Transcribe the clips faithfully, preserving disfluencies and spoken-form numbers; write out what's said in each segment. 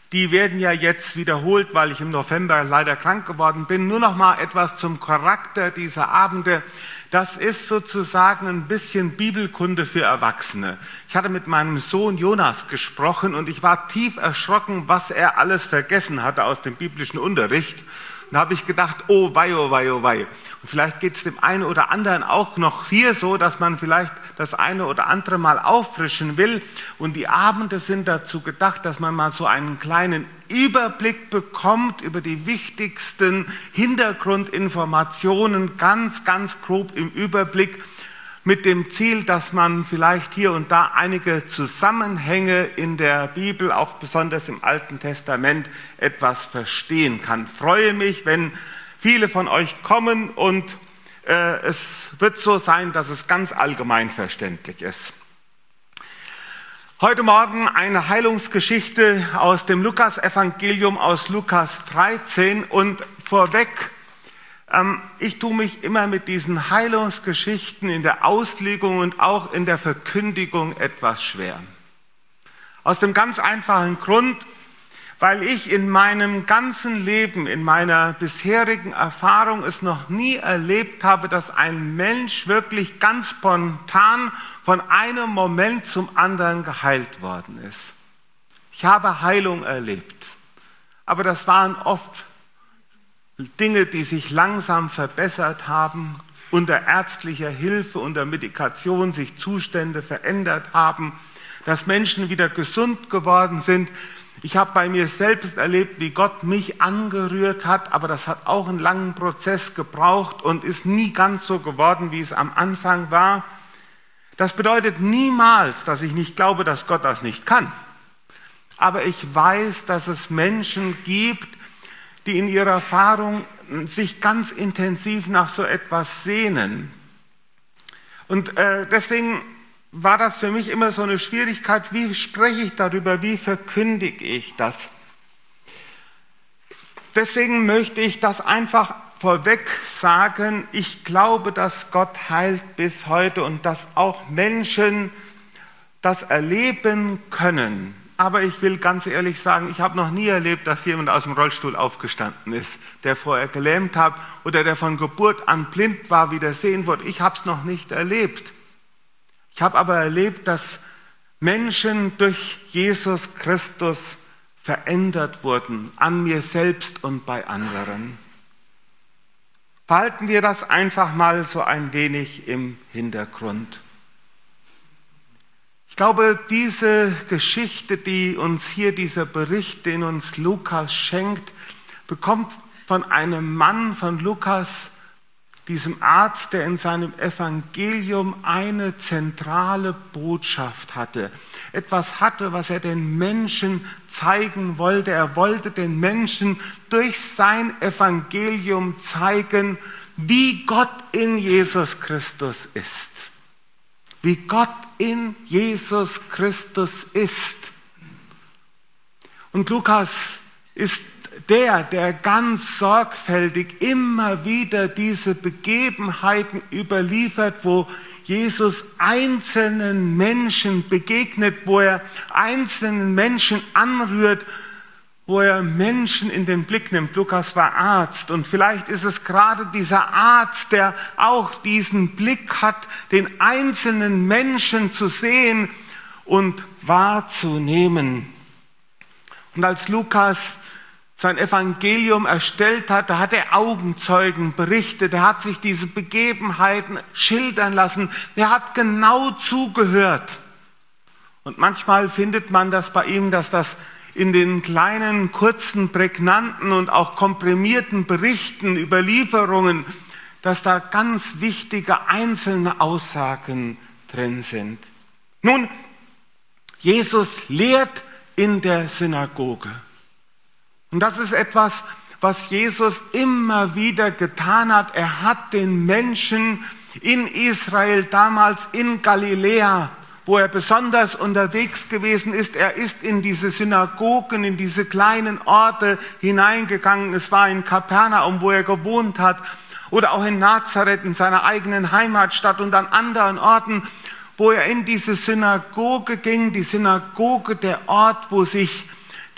die werden ja jetzt wiederholt, weil ich im November leider krank geworden bin. Nur noch mal etwas zum Charakter dieser Abende. Das ist sozusagen ein bisschen Bibelkunde für Erwachsene. Ich hatte mit meinem Sohn Jonas gesprochen und ich war tief erschrocken, was er alles vergessen hatte aus dem biblischen Unterricht. Und da habe ich gedacht, oh wei, oh wei, oh wei. Und vielleicht geht es dem einen oder anderen auch noch hier so, dass man vielleicht das eine oder andere mal auffrischen will. Und die Abende sind dazu gedacht, dass man mal so einen kleinen Überblick bekommt über die wichtigsten Hintergrundinformationen, ganz, ganz grob im Überblick, mit dem Ziel, dass man vielleicht hier und da einige Zusammenhänge in der Bibel, auch besonders im Alten Testament, etwas verstehen kann. Ich freue mich, wenn viele von euch kommen und äh, es wird so sein, dass es ganz allgemein verständlich ist. Heute Morgen eine Heilungsgeschichte aus dem Lukas-Evangelium, aus Lukas dreizehn und vorweg, ich tue mich immer mit diesen Heilungsgeschichten in der Auslegung und auch in der Verkündigung etwas schwer. Aus dem ganz einfachen Grund, weil ich in meinem ganzen Leben, in meiner bisherigen Erfahrung es noch nie erlebt habe, dass ein Mensch wirklich ganz spontan von einem Moment zum anderen geheilt worden ist. Ich habe Heilung erlebt, aber das waren oft Dinge, die sich langsam verbessert haben, unter ärztlicher Hilfe, unter Medikation sich Zustände verändert haben, dass Menschen wieder gesund geworden sind. Ich habe bei mir selbst erlebt, wie Gott mich angerührt hat, aber das hat auch einen langen Prozess gebraucht und ist nie ganz so geworden, wie es am Anfang war. Das bedeutet niemals, dass ich nicht glaube, dass Gott das nicht kann. Aber ich weiß, dass es Menschen gibt, die in ihrer Erfahrung sich ganz intensiv nach so etwas sehnen. Und äh, deswegen war das für mich immer so eine Schwierigkeit, wie spreche ich darüber, wie verkündige ich das? Deswegen möchte ich das einfach vorweg sagen, ich glaube, dass Gott heilt bis heute und dass auch Menschen das erleben können. Aber ich will ganz ehrlich sagen, ich habe noch nie erlebt, dass jemand aus dem Rollstuhl aufgestanden ist, der vorher gelähmt hat oder der von Geburt an blind war, wieder sehen wurde. Ich habe es noch nicht erlebt. Ich habe aber erlebt, dass Menschen durch Jesus Christus verändert wurden, an mir selbst und bei anderen. Behalten wir das einfach mal so ein wenig im Hintergrund. Ich glaube, diese Geschichte, die uns hier, dieser Bericht, den uns Lukas schenkt, bekommt von einem Mann, von Lukas, diesem Arzt, der in seinem Evangelium eine zentrale Botschaft hatte. Etwas hatte, was er den Menschen zeigen wollte. Er wollte den Menschen durch sein Evangelium zeigen, wie Gott in Jesus Christus ist. Wie Gott in Jesus Christus ist. Und Lukas ist der, der ganz sorgfältig immer wieder diese Begebenheiten überliefert, wo Jesus einzelnen Menschen begegnet, wo er einzelnen Menschen anrührt, wo er Menschen in den Blick nimmt. Lukas war Arzt und vielleicht ist es gerade dieser Arzt, der auch diesen Blick hat, den einzelnen Menschen zu sehen und wahrzunehmen. Und als Lukas sein Evangelium erstellt hat, da hat er Augenzeugen berichtet, er hat sich diese Begebenheiten schildern lassen, er hat genau zugehört. Und manchmal findet man das bei ihm, dass das in den kleinen, kurzen, prägnanten und auch komprimierten Berichten, Überlieferungen, dass da ganz wichtige einzelne Aussagen drin sind. Nun, Jesus lehrt in der Synagoge. Und das ist etwas, was Jesus immer wieder getan hat. Er hat den Menschen in Israel, damals in Galiläa, wo er besonders unterwegs gewesen ist, er ist in diese Synagogen, in diese kleinen Orte hineingegangen. Es war in Kapernaum, wo er gewohnt hat, oder auch in Nazareth, in seiner eigenen Heimatstadt und an anderen Orten, wo er in diese Synagoge ging. Die Synagoge, der Ort, wo sich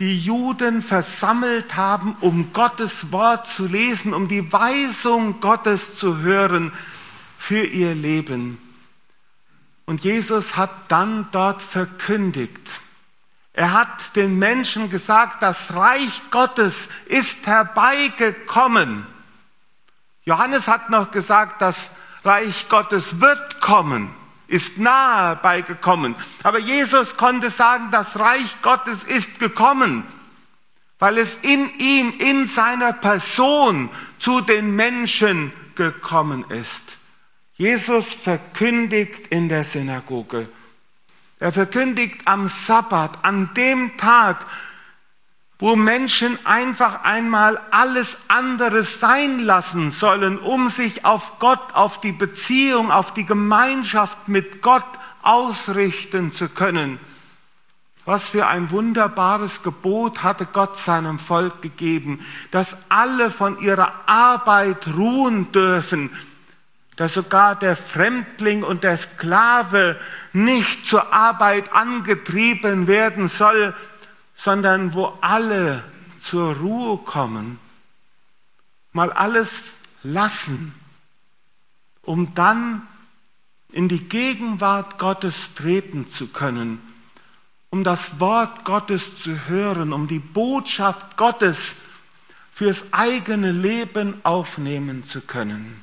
die Juden versammelt haben, um Gottes Wort zu lesen, um die Weisung Gottes zu hören für ihr Leben. Und Jesus hat dann dort verkündigt. Er hat den Menschen gesagt, das Reich Gottes ist herbeigekommen. Johannes hat noch gesagt, das Reich Gottes wird kommen, ist nahe herbeigekommen. Aber Jesus konnte sagen, das Reich Gottes ist gekommen, weil es in ihm, in seiner Person zu den Menschen gekommen ist. Jesus verkündigt in der Synagoge. Er verkündigt am Sabbat, an dem Tag, wo Menschen einfach einmal alles andere sein lassen sollen, um sich auf Gott, auf die Beziehung, auf die Gemeinschaft mit Gott ausrichten zu können. Was für ein wunderbares Gebot hatte Gott seinem Volk gegeben, dass alle von ihrer Arbeit ruhen dürfen, dass sogar der Fremdling und der Sklave nicht zur Arbeit angetrieben werden soll, sondern wo alle zur Ruhe kommen, mal alles lassen, um dann in die Gegenwart Gottes treten zu können, um das Wort Gottes zu hören, um die Botschaft Gottes fürs eigene Leben aufnehmen zu können.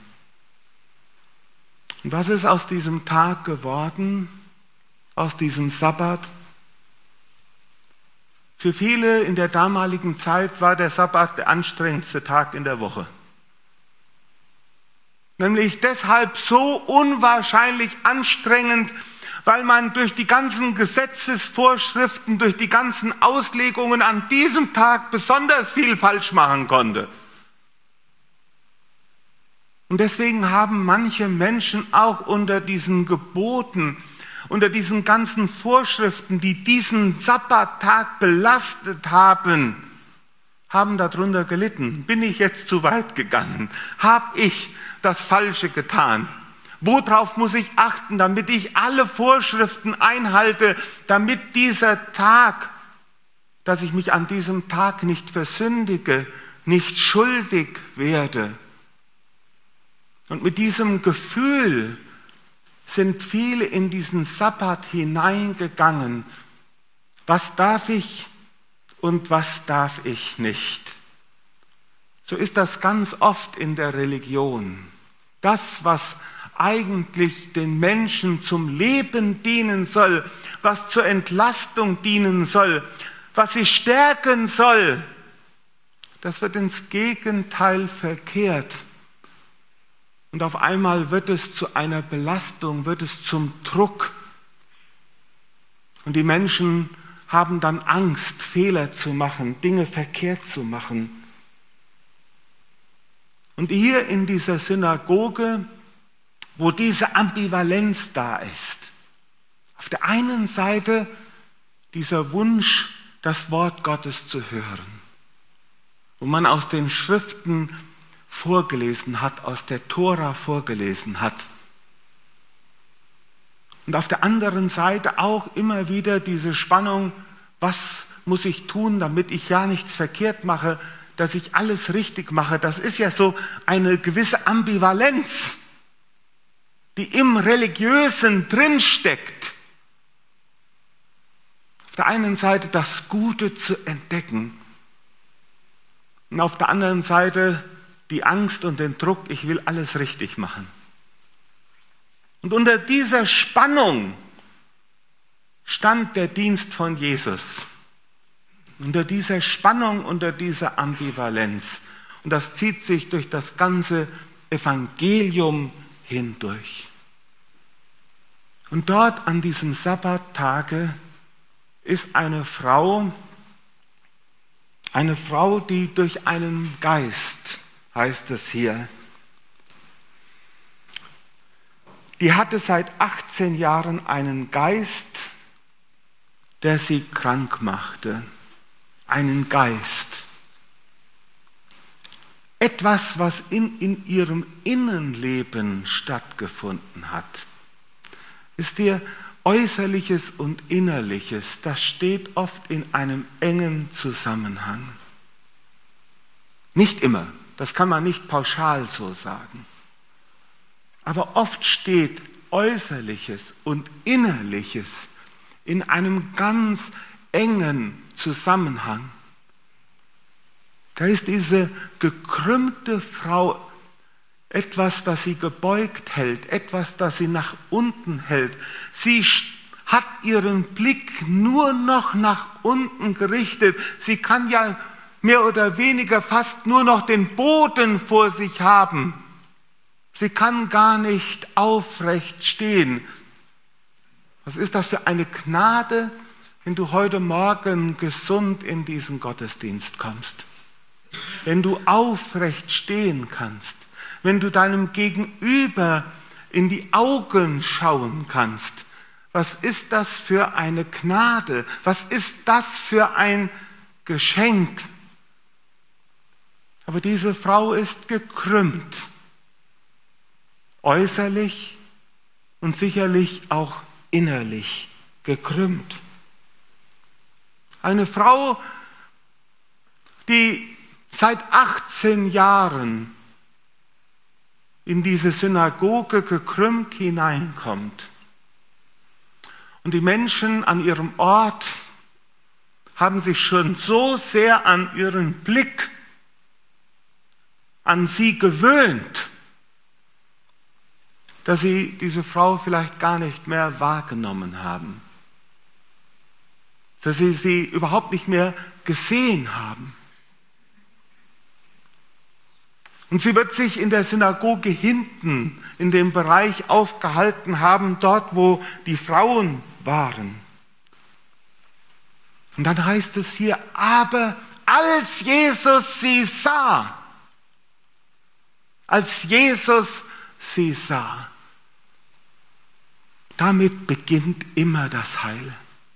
Und was ist aus diesem Tag geworden, aus diesem Sabbat? Für viele in der damaligen Zeit war der Sabbat der anstrengendste Tag in der Woche. Nämlich deshalb so unwahrscheinlich anstrengend, weil man durch die ganzen Gesetzesvorschriften, durch die ganzen Auslegungen an diesem Tag besonders viel falsch machen konnte. Und deswegen haben manche Menschen auch unter diesen Geboten, unter diesen ganzen Vorschriften, die diesen Sabbattag belastet haben, haben darunter gelitten. Bin ich jetzt zu weit gegangen? Habe ich das Falsche getan? Worauf muss ich achten, damit ich alle Vorschriften einhalte, damit dieser Tag, dass ich mich an diesem Tag nicht versündige, nicht schuldig werde? Und mit diesem Gefühl sind viele in diesen Sabbat hineingegangen. Was darf ich und was darf ich nicht? So ist das ganz oft in der Religion. Das, was eigentlich den Menschen zum Leben dienen soll, was zur Entlastung dienen soll, was sie stärken soll, das wird ins Gegenteil verkehrt. Und auf einmal wird es zu einer Belastung, wird es zum Druck. Und die Menschen haben dann Angst, Fehler zu machen, Dinge verkehrt zu machen. Und hier in dieser Synagoge, wo diese Ambivalenz da ist, auf der einen Seite dieser Wunsch, das Wort Gottes zu hören, wo man aus den Schriften vorgelesen hat, aus der Tora vorgelesen hat. Und auf der anderen Seite auch immer wieder diese Spannung, was muss ich tun, damit ich ja nichts verkehrt mache, dass ich alles richtig mache. Das ist ja so eine gewisse Ambivalenz, die im Religiösen drinsteckt. Auf der einen Seite das Gute zu entdecken und auf der anderen Seite die Angst und den Druck, ich will alles richtig machen. Und unter dieser Spannung stand der Dienst von Jesus. Unter dieser Spannung, unter dieser Ambivalenz. Und das zieht sich durch das ganze Evangelium hindurch. Und dort an diesem Sabbattage ist eine Frau, eine Frau, die durch einen Geist, heißt es hier, die hatte seit achtzehn Jahren einen Geist, der sie krank machte. Einen Geist. Etwas, was in, in ihrem Innenleben stattgefunden hat. Wisst ihr, Äußerliches und Innerliches, das steht oft in einem engen Zusammenhang. Nicht immer, das kann man nicht pauschal so sagen. Aber oft steht Äußerliches und Innerliches in einem ganz engen Zusammenhang. Da ist diese gekrümmte Frau etwas, das sie gebeugt hält, etwas, das sie nach unten hält. Sie hat ihren Blick nur noch nach unten gerichtet. Sie kann ja mehr oder weniger fast nur noch den Boden vor sich haben. Sie kann gar nicht aufrecht stehen. Was ist das für eine Gnade, wenn du heute Morgen gesund in diesen Gottesdienst kommst? Wenn du aufrecht stehen kannst, wenn du deinem Gegenüber in die Augen schauen kannst. Was ist das für eine Gnade? Was ist das für ein Geschenk? Aber diese Frau ist gekrümmt, äußerlich und sicherlich auch innerlich gekrümmt. Eine Frau, die seit achtzehn Jahren in diese Synagoge gekrümmt hineinkommt. Und die Menschen an ihrem Ort haben sich schon so sehr an ihren Blick, an sie gewöhnt, dass sie diese Frau vielleicht gar nicht mehr wahrgenommen haben. Dass sie sie überhaupt nicht mehr gesehen haben. Und sie wird sich in der Synagoge hinten, in dem Bereich aufgehalten haben, dort wo die Frauen waren. Und dann heißt es hier, aber als Jesus sie sah, als Jesus sie sah, damit beginnt immer das Heil.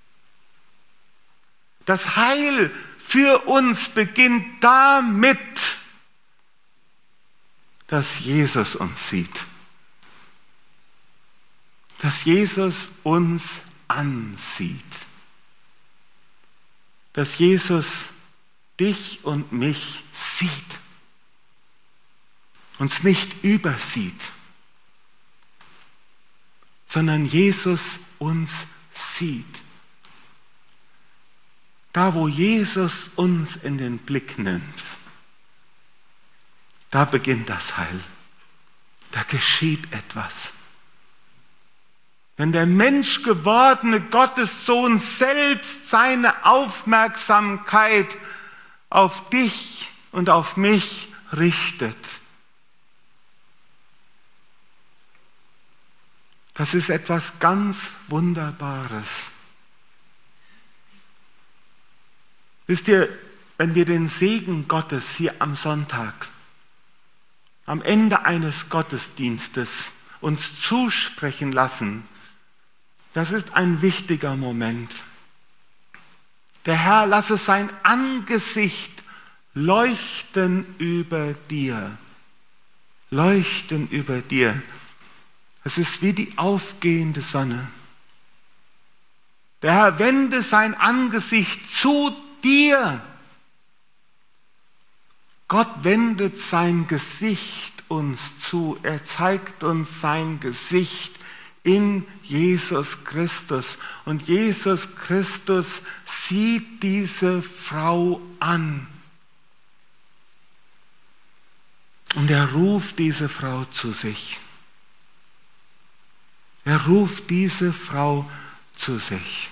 Das Heil für uns beginnt damit, dass Jesus uns sieht. Dass Jesus uns ansieht. Dass Jesus dich und mich sieht. Uns nicht übersieht, sondern Jesus uns sieht. Da, wo Jesus uns in den Blick nimmt, da beginnt das Heil. Da geschieht etwas. Wenn der menschgewordene Gottessohn selbst seine Aufmerksamkeit auf dich und auf mich richtet, das ist etwas ganz Wunderbares. Wisst ihr, wenn wir den Segen Gottes hier am Sonntag, am Ende eines Gottesdienstes uns zusprechen lassen, das ist ein wichtiger Moment. Der Herr lasse sein Angesicht leuchten über dir. Leuchten über dir. Es ist wie die aufgehende Sonne. Der Herr wende sein Angesicht zu dir. Gott wendet sein Gesicht uns zu. Er zeigt uns sein Gesicht in Jesus Christus. Und Jesus Christus sieht diese Frau an. Und er ruft diese Frau zu sich. Er ruft diese Frau zu sich.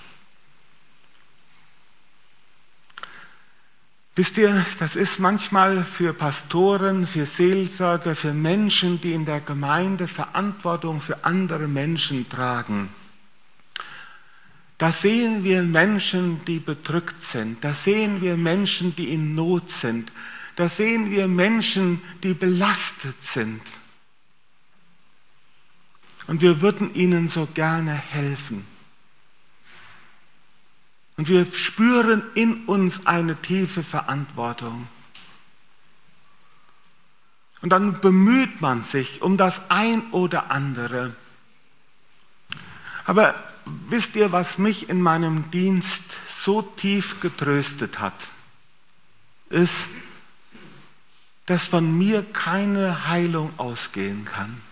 Wisst ihr, das ist manchmal für Pastoren, für Seelsorger, für Menschen, die in der Gemeinde Verantwortung für andere Menschen tragen. Da sehen wir Menschen, die bedrückt sind. Da sehen wir Menschen, die in Not sind. Da sehen wir Menschen, die belastet sind. Und wir würden ihnen so gerne helfen. Und wir spüren in uns eine tiefe Verantwortung. Und dann bemüht man sich um das ein oder andere. Aber wisst ihr, was mich in meinem Dienst so tief getröstet hat, ist, dass von mir keine Heilung ausgehen kann,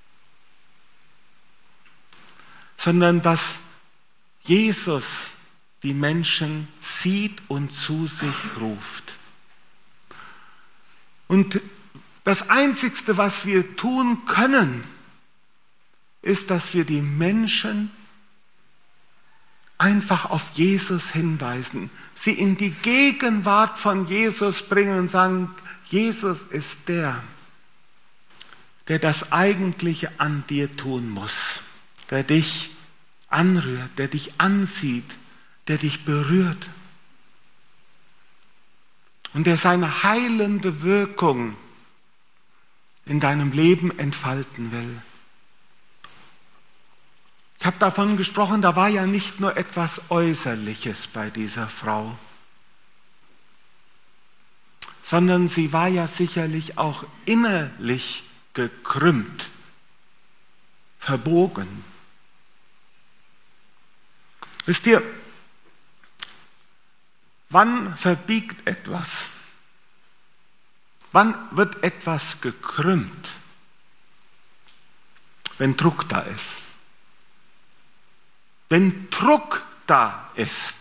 sondern dass Jesus die Menschen sieht und zu sich ruft. Und das Einzigste, was wir tun können, ist, dass wir die Menschen einfach auf Jesus hinweisen, sie in die Gegenwart von Jesus bringen und sagen, Jesus ist der, der das Eigentliche an dir tun muss, der dich anrührt, der dich ansieht, der dich berührt und der seine heilende Wirkung in deinem Leben entfalten will. Ich habe davon gesprochen, da war ja nicht nur etwas Äußerliches bei dieser Frau, sondern sie war ja sicherlich auch innerlich gekrümmt, verbogen. Wisst ihr, wann verbiegt etwas? Wann wird etwas gekrümmt? Wenn Druck da ist. Wenn Druck da ist.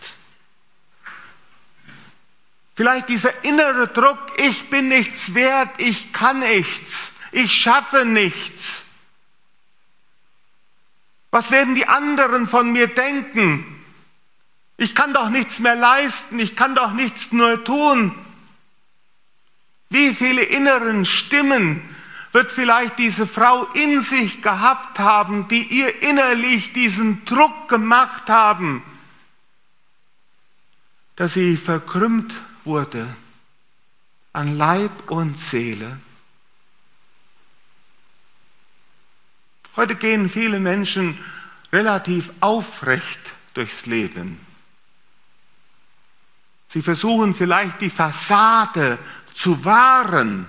Vielleicht dieser innere Druck, ich bin nichts wert, ich kann nichts, ich schaffe nichts. Was werden die anderen von mir denken? Ich kann doch nichts mehr leisten, ich kann doch nichts nur tun. Wie viele inneren Stimmen wird vielleicht diese Frau in sich gehabt haben, die ihr innerlich diesen Druck gemacht haben, dass sie verkrümmt wurde an Leib und Seele. Heute gehen viele Menschen relativ aufrecht durchs Leben. Sie versuchen vielleicht die Fassade zu wahren.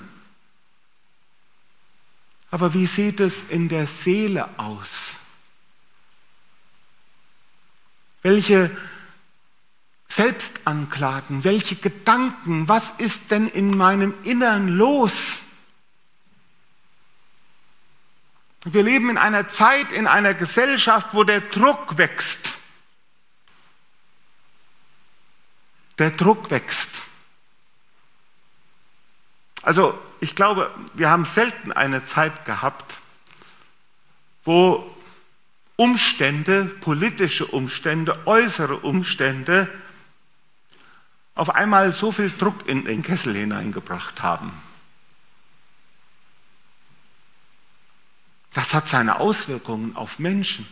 Aber wie sieht es in der Seele aus? Welche Selbstanklagen, welche Gedanken, was ist denn in meinem Innern los? Wir leben in einer Zeit, in einer Gesellschaft, wo der Druck wächst. Der Druck wächst. Also ich glaube, wir haben selten eine Zeit gehabt, wo Umstände, politische Umstände, äußere Umstände auf einmal so viel Druck in den Kessel hineingebracht haben. Das hat seine Auswirkungen auf Menschen.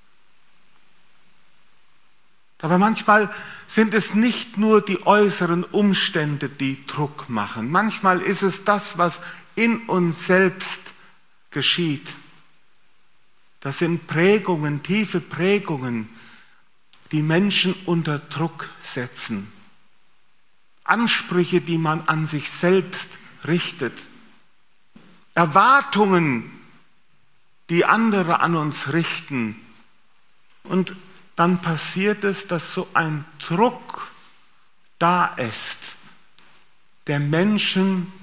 Aber manchmal sind es nicht nur die äußeren Umstände, die Druck machen. Manchmal ist es das, was in uns selbst geschieht. Das sind Prägungen, tiefe Prägungen, die Menschen unter Druck setzen. Ansprüche, die man an sich selbst richtet. Erwartungen, die andere an uns richten. Und dann passiert es, dass so ein Druck da ist, der Menschen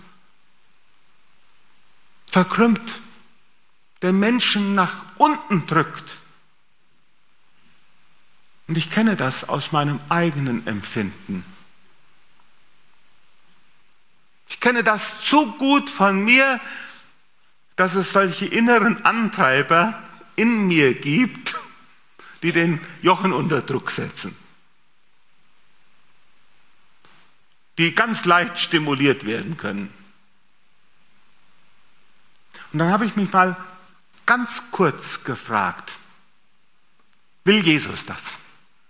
verkrümmt, der Menschen nach unten drückt. Und ich kenne das aus meinem eigenen Empfinden. Ich kenne das zu gut von mir, dass es solche inneren Antreiber in mir gibt, die den Jochen unter Druck setzen, die ganz leicht stimuliert werden können. Und dann habe ich mich mal ganz kurz gefragt, will Jesus das?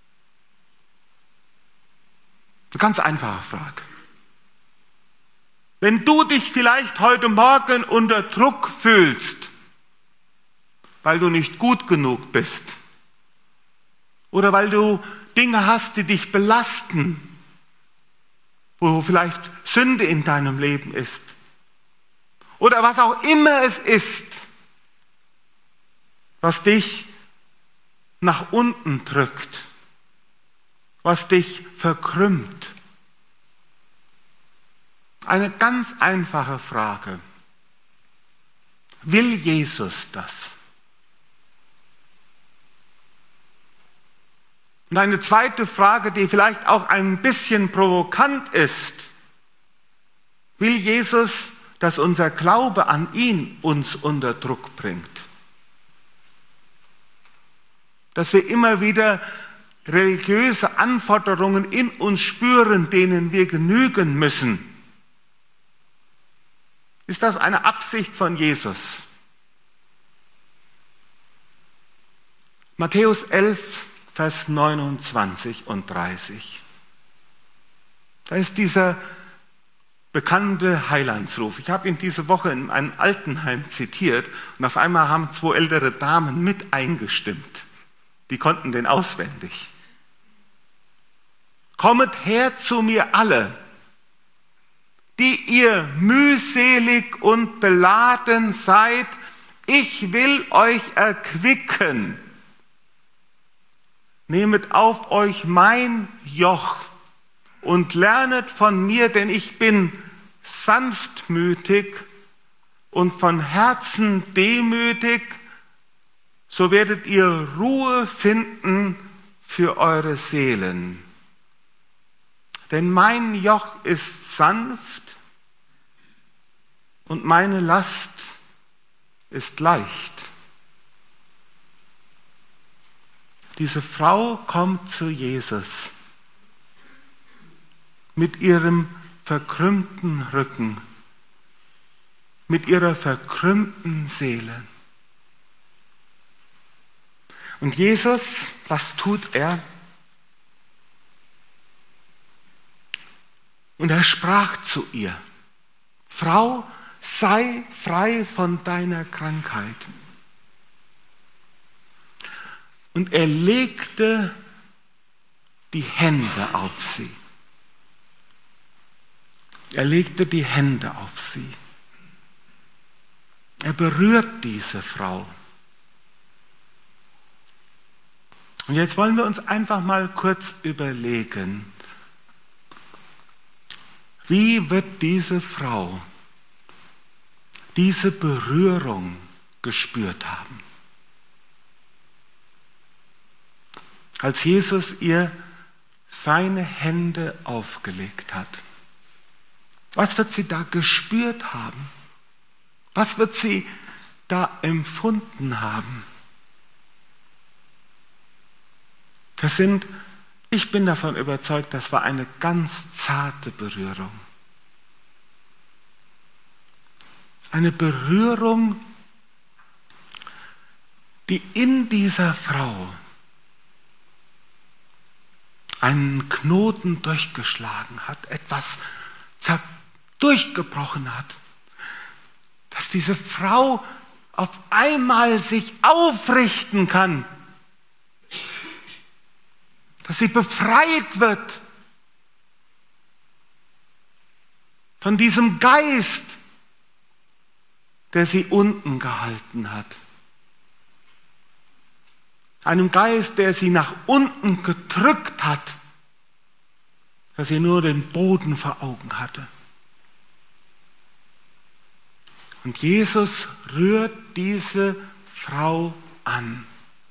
Eine ganz einfache Frage. Wenn du dich vielleicht heute Morgen unter Druck fühlst, weil du nicht gut genug bist oder weil du Dinge hast, die dich belasten, wo vielleicht Sünde in deinem Leben ist oder was auch immer es ist, was dich nach unten drückt, was dich verkrümmt? Eine ganz einfache Frage. Will Jesus das? Und eine zweite Frage, die vielleicht auch ein bisschen provokant ist. Will Jesus, dass unser Glaube an ihn uns unter Druck bringt? Dass wir immer wieder religiöse Anforderungen in uns spüren, denen wir genügen müssen? Ist das eine Absicht von Jesus? Matthäus elf, Vers neunundzwanzig und dreißig. Da ist dieser bekannte Heilandsruf. Ich habe ihn diese Woche in einem Altenheim zitiert und auf einmal haben zwei ältere Damen mit eingestimmt. Die konnten den auswendig. Kommet her zu mir alle, die ihr mühselig und beladen seid, ich will euch erquicken. Nehmet auf euch mein Joch und lernet von mir, denn ich bin sanftmütig und von Herzen demütig, so werdet ihr Ruhe finden für eure Seelen. Denn mein Joch ist sanft und meine Last ist leicht. Diese Frau kommt zu Jesus mit ihrem verkrümmten Rücken, mit ihrer verkrümmten Seele. Und Jesus, was tut er? Und er sprach zu ihr: Frau, sei frei von deiner Krankheit. Und er legte die Hände auf sie. Er legte die Hände auf sie. Er berührt diese Frau. Und jetzt wollen wir uns einfach mal kurz überlegen, wie wird diese Frau diese Berührung gespürt haben? Als Jesus ihr seine Hände aufgelegt hat. Was wird sie da gespürt haben? Was wird sie da empfunden haben? Das sind, ich bin davon überzeugt, das war eine ganz zarte Berührung. Eine Berührung, die in dieser Frau einen Knoten durchgeschlagen hat, etwas durchgebrochen hat, dass diese Frau auf einmal sich aufrichten kann, dass sie befreit wird von diesem Geist, der sie unten gehalten hat. Einem Geist, der sie nach unten gedrückt hat, dass sie nur den Boden vor Augen hatte. Und Jesus rührt diese Frau an.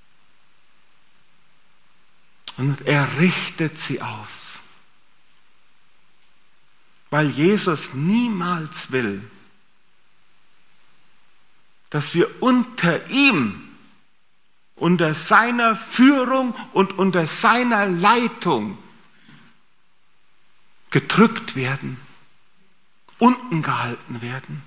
Und er richtet sie auf. Weil Jesus niemals will, dass wir unter ihm, unter seiner Führung und unter seiner Leitung gedrückt werden, unten gehalten werden.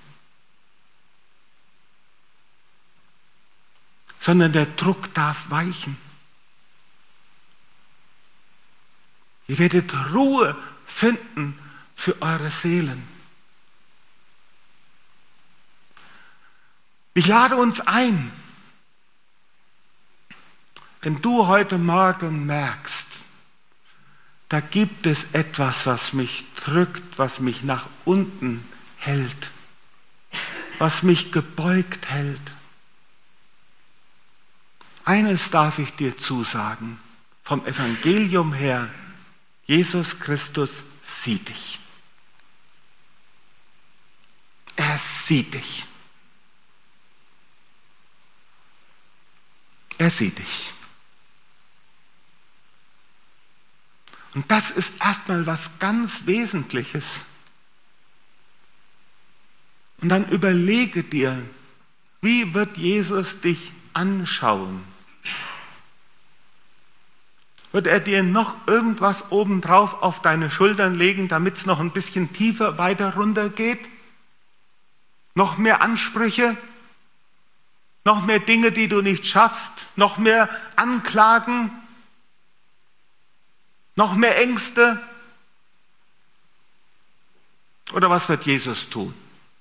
Sondern der Druck darf weichen. Ihr werdet Ruhe finden für eure Seelen. Ich lade uns ein, wenn du heute Morgen merkst, da gibt es etwas, was mich drückt, was mich nach unten hält, was mich gebeugt hält. Eines darf ich dir zusagen, vom Evangelium her, Jesus Christus sieht dich. Er sieht dich. Er sieht dich. Und das ist erstmal was ganz Wesentliches. Und dann überlege dir, wie wird Jesus dich anschauen? Wird er dir noch irgendwas obendrauf auf deine Schultern legen, damit es noch ein bisschen tiefer weiter runter geht? Noch mehr Ansprüche? Noch mehr Dinge, die du nicht schaffst? Noch mehr Anklagen? Noch mehr Ängste? Oder was wird Jesus tun?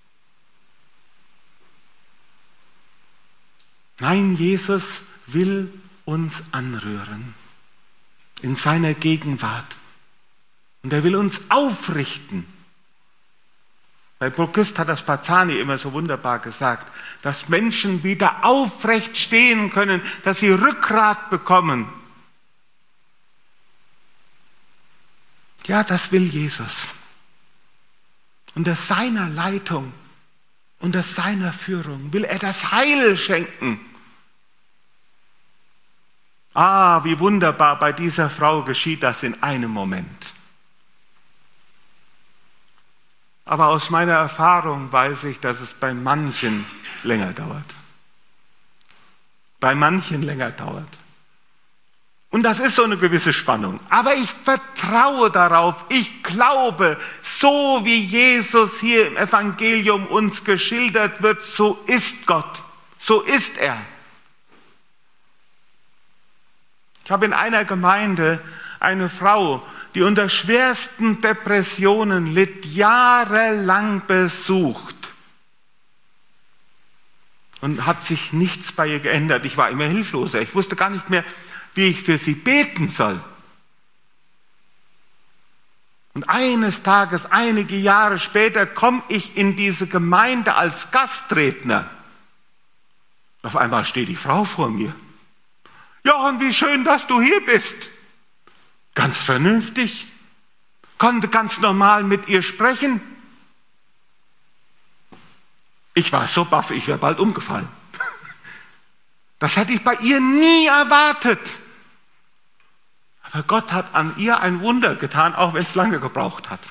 Nein, Jesus will uns anrühren in seiner Gegenwart. Und er will uns aufrichten. Bei Prochyst hat das Spazzani immer so wunderbar gesagt, dass Menschen wieder aufrecht stehen können, dass sie Rückgrat bekommen. Ja, das will Jesus. Unter seiner Leitung, unter seiner Führung will er das Heil schenken. Ah, wie wunderbar, bei dieser Frau geschieht das in einem Moment. Aber aus meiner Erfahrung weiß ich, dass es bei manchen länger dauert. Bei manchen länger dauert. Und das ist so eine gewisse Spannung. Aber ich vertraue darauf, ich glaube, so wie Jesus hier im Evangelium uns geschildert wird, so ist Gott, so ist er. Ich habe in einer Gemeinde eine Frau, die unter schwersten Depressionen litt, jahrelang besucht. Und hat sich nichts bei ihr geändert. Ich war immer hilfloser. Ich wusste gar nicht mehr, wie ich für sie beten soll. Und eines Tages, einige Jahre später, komme ich in diese Gemeinde als Gastredner. Auf einmal steht die Frau vor mir. Johann, wie schön, dass du hier bist. Ganz vernünftig. Konnte ganz normal mit ihr sprechen. Ich war so baff, ich wäre bald umgefallen. Das hätte ich bei ihr nie erwartet. Aber Gott hat an ihr ein Wunder getan, auch wenn es lange gebraucht hat.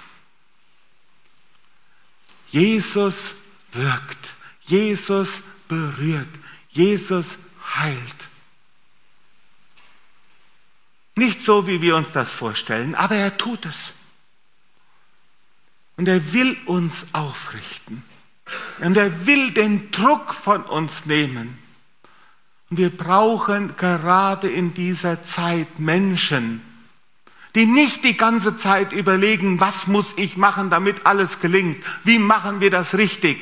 Jesus wirkt. Jesus berührt. Jesus heilt. Nicht so, wie wir uns das vorstellen, aber er tut es. Und er will uns aufrichten. Und er will den Druck von uns nehmen. Und wir brauchen gerade in dieser Zeit Menschen, die nicht die ganze Zeit überlegen, was muss ich machen, damit alles gelingt? Wie machen wir das richtig?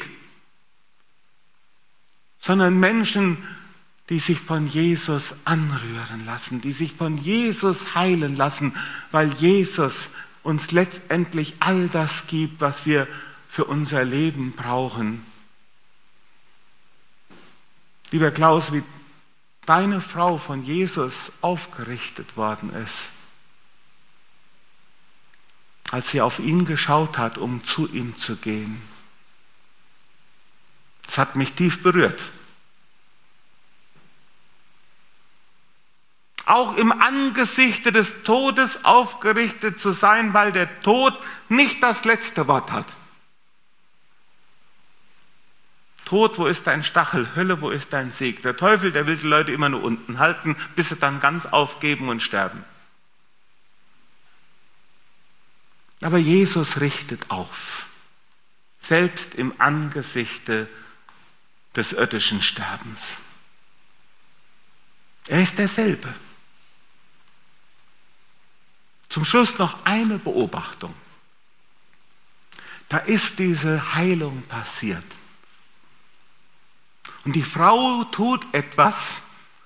Sondern Menschen, die sich von Jesus anrühren lassen, die sich von Jesus heilen lassen, weil Jesus uns letztendlich all das gibt, was wir für unser Leben brauchen. Lieber Klaus, wie deine Frau von Jesus aufgerichtet worden ist, als sie auf ihn geschaut hat, um zu ihm zu gehen, das hat mich tief berührt. Auch im Angesichte des Todes aufgerichtet zu sein, weil der Tod nicht das letzte Wort hat. Tod, wo ist dein Stachel? Hölle, wo ist dein Sieg? Der Teufel, der will die Leute immer nur unten halten, bis sie dann ganz aufgeben und sterben. Aber Jesus richtet auf, selbst im Angesichte des irdischen Sterbens. Er ist derselbe. Zum Schluss noch eine Beobachtung. Da ist diese Heilung passiert. Und die Frau tut etwas,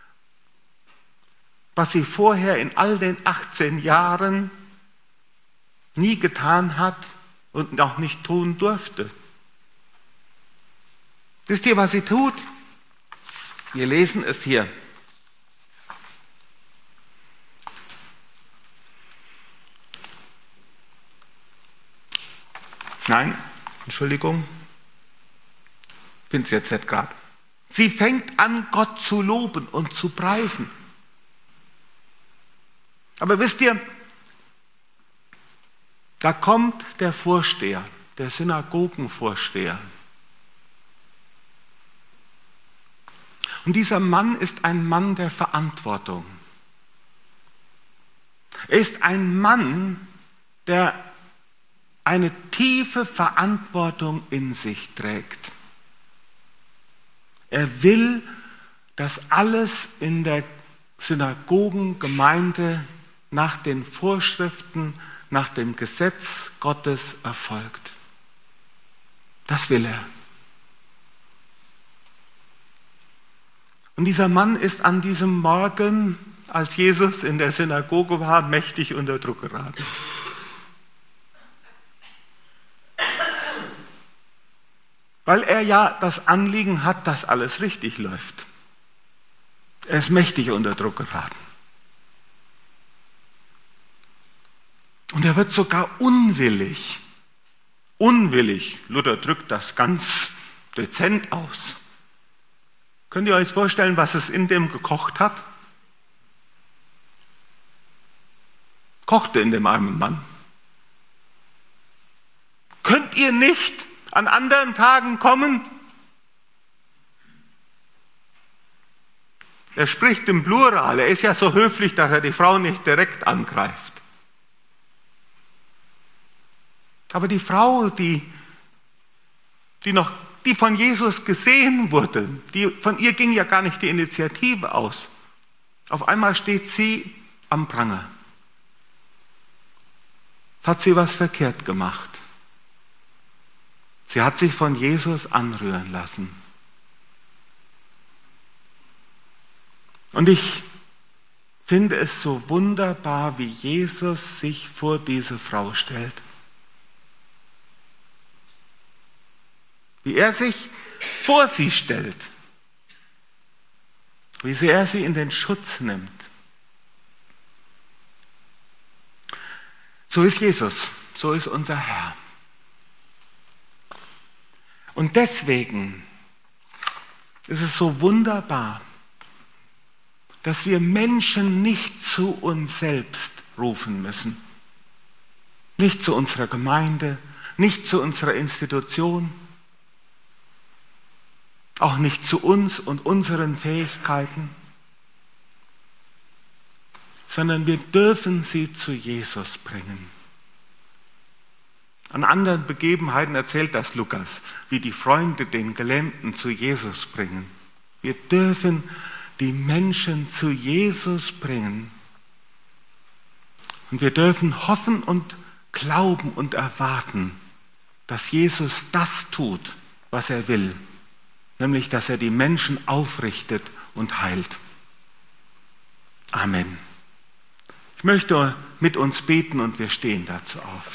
was sie vorher in all den achtzehn Jahren nie getan hat und auch nicht tun durfte. Wisst ihr, was sie tut? Wir lesen es hier. Nein, Entschuldigung, finde es jetzt nicht gerade. Sie fängt an, Gott zu loben und zu preisen. Aber wisst ihr, da kommt der Vorsteher, der Synagogenvorsteher. Und dieser Mann ist ein Mann der Verantwortung. Er ist ein Mann, der eine tiefe Verantwortung in sich trägt. Er will, dass alles in der Synagogengemeinde nach den Vorschriften, nach dem Gesetz Gottes erfolgt. Das will er. Und dieser Mann ist an diesem Morgen, als Jesus in der Synagoge war, mächtig unter Druck geraten. Weil er ja das Anliegen hat, dass alles richtig läuft. Er ist mächtig unter Druck geraten. Und er wird sogar unwillig. Unwillig. Luther drückt das ganz dezent aus. Könnt ihr euch vorstellen, was es in dem gekocht hat? Kochte in dem armen Mann. Könnt ihr nicht an anderen Tagen kommen? Er spricht im Plural. Er ist ja so höflich, dass er die Frau nicht direkt angreift. Aber die Frau, die, die, noch, die von Jesus gesehen wurde, die, von ihr ging ja gar nicht die Initiative aus. Auf einmal steht sie am Pranger. Hat sie was verkehrt gemacht? Sie hat sich von Jesus anrühren lassen. Und ich finde es so wunderbar, wie Jesus sich vor diese Frau stellt. Wie er sich vor sie stellt. Wie sehr er sie in den Schutz nimmt. So ist Jesus, so ist unser Herr. Und deswegen ist es so wunderbar, dass wir Menschen nicht zu uns selbst rufen müssen. Nicht zu unserer Gemeinde, nicht zu unserer Institution, auch nicht zu uns und unseren Fähigkeiten, sondern wir dürfen sie zu Jesus bringen. An anderen Begebenheiten erzählt das Lukas, wie die Freunde den Gelähmten zu Jesus bringen. Wir dürfen die Menschen zu Jesus bringen. Und wir dürfen hoffen und glauben und erwarten, dass Jesus das tut, was er will, nämlich dass er die Menschen aufrichtet und heilt. Amen. Ich möchte mit uns beten und wir stehen dazu auf.